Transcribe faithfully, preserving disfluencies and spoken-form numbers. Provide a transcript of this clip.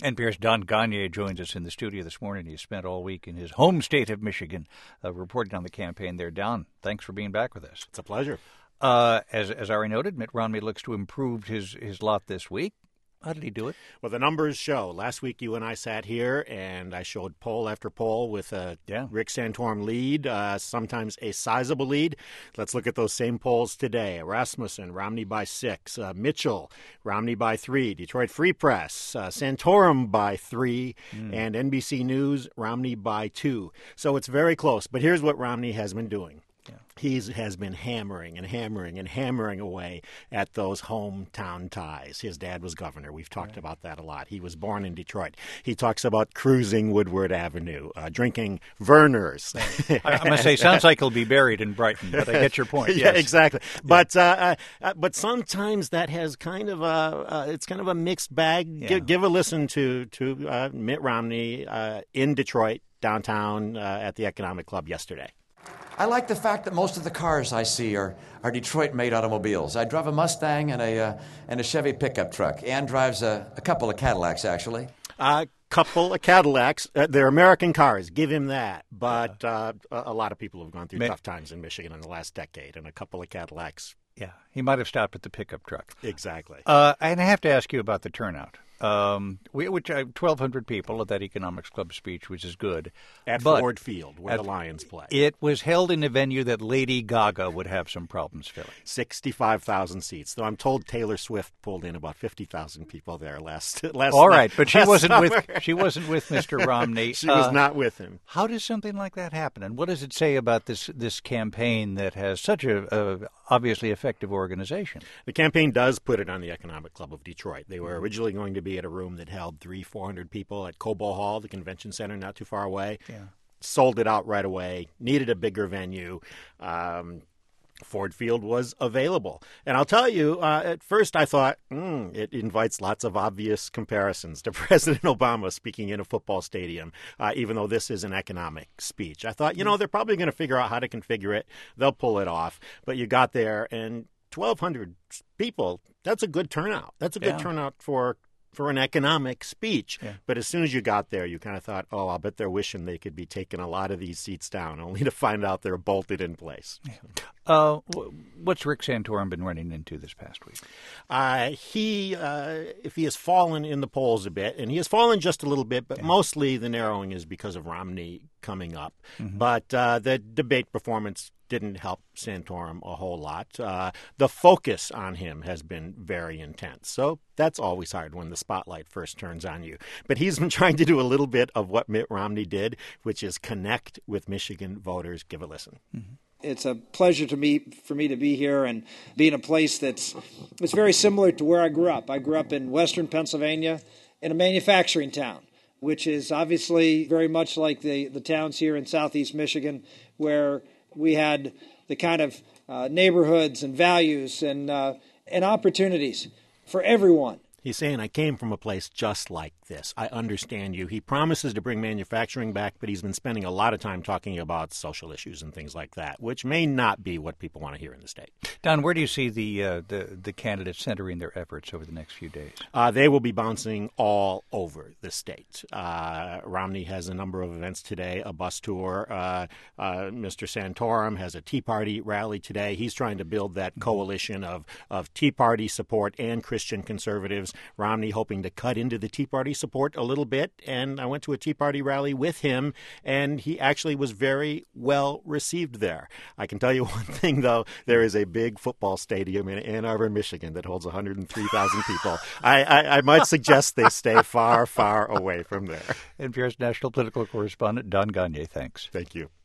N P R's Don Gagné joins us in the studio this morning. He spent all week in his home state of Michigan uh, reporting on the campaign there. Don, thanks for being back with us. It's a pleasure. Uh, as as already noted, Mitt Romney looks to improve his, his lot this week. How did he do it? Well, the numbers show. Last week you and I sat here, and I showed poll after poll with a yeah. Rick Santorum lead, uh, sometimes a sizable lead. Let's look at those same polls today. Rasmussen, Romney by six. Uh, Mitchell, Romney by three. Detroit Free Press, uh, Santorum by three. Mm. And N B C News, Romney by two. So it's very close. But here's what Romney has been doing. Yeah. He has been hammering and hammering and hammering away at those hometown ties. His dad was governor. We've talked right. about that a lot. He was born in Detroit. He talks about cruising Woodward Avenue, uh, drinking Verner's. I'm going to say, sounds like he'll be buried in Brighton, but I get your point. Yeah, yes. exactly. Yeah. But uh, uh, but sometimes that has kind of a uh, it's kind of a mixed bag. Yeah. Give, give a listen to to uh, Mitt Romney uh, in Detroit downtown uh, at the Economic Club yesterday. I like the fact that most of the cars I see are, are Detroit-made automobiles. I drive a Mustang and a uh, and a Chevy pickup truck. Ann drives a, a couple of Cadillacs, actually. A uh, couple of Cadillacs. Uh, they're American cars. Give him that. But uh, a, a lot of people have gone through May- tough times in Michigan in the last decade, and a couple of Cadillacs. Yeah, he might have stopped at the pickup truck. Exactly. Uh, and I have to ask you about the turnout. Um, we, which uh, twelve hundred people at that Economics Club speech, which is good. At but Ford Field, where at, the Lions play. It was held in a venue that Lady Gaga would have some problems filling. sixty-five thousand seats. Though I'm told Taylor Swift pulled in about fifty thousand people there last last. All right, but she wasn't summer. with she wasn't with Mister Romney. She was uh, not with him. How does something like that happen? And what does it say about this this campaign that has such a, a obviously effective organization? The campaign does put it on the Economic Club of Detroit. They were originally going to be at a room that held three, four hundred people at Cobo Hall, the convention center, not too far away. Yeah. Sold it out right away. Needed a bigger venue. Um, Ford Field was available. And I'll tell you, uh, at first I thought, mm, it invites lots of obvious comparisons to President Obama speaking in a football stadium, uh, even though this is an economic speech. I thought, you know, they're probably going to figure out how to configure it. They'll pull it off. But you got there, and twelve hundred people, that's a good turnout. That's a good yeah. turnout for for an economic speech. Yeah. But as soon as you got there, you kind of thought, oh, I'll bet they're wishing they could be taking a lot of these seats down, only to find out they're bolted in place. Yeah. Uh, what's Rick Santorum been running into this past week? Uh, he, uh, if he has fallen in the polls a bit, and he has fallen just a little bit, but yeah. mostly the narrowing is because of Romney coming up. Mm-hmm. But uh, the debate performance didn't help Santorum a whole lot. Uh, the focus on him has been very intense. So that's always hard when the spotlight first turns on you. But he's been trying to do a little bit of what Mitt Romney did, which is connect with Michigan voters. Give a listen. Mm-hmm. It's a pleasure to me for me to be here and be in a place that's it's very similar to where I grew up. I grew up in western Pennsylvania in a manufacturing town, which is obviously very much like the, the towns here in southeast Michigan, where we had the kind of uh, neighborhoods and values and uh, and opportunities for everyone. He's saying, I came from a place just like this. I understand you. He promises to bring manufacturing back, but he's been spending a lot of time talking about social issues and things like that, which may not be what people want to hear in the state. Don, where do you see the uh, the, the candidates centering their efforts over the next few days? Uh, they will be bouncing all over the state. Uh, Romney has a number of events today, a bus tour. Uh, uh, Mister Santorum has a Tea Party rally today. He's trying to build that coalition of, of Tea Party support and Christian conservatives. Romney hoping to cut into the Tea Party support a little bit, and I went to a Tea Party rally with him, and he actually was very well received there. I can tell you one thing, though. There is a big football stadium in Ann Arbor, Michigan that holds one hundred three thousand people. I, I, I might suggest they stay far, far away from there. N P R's national political correspondent, Don Gagné, thanks. Thank you.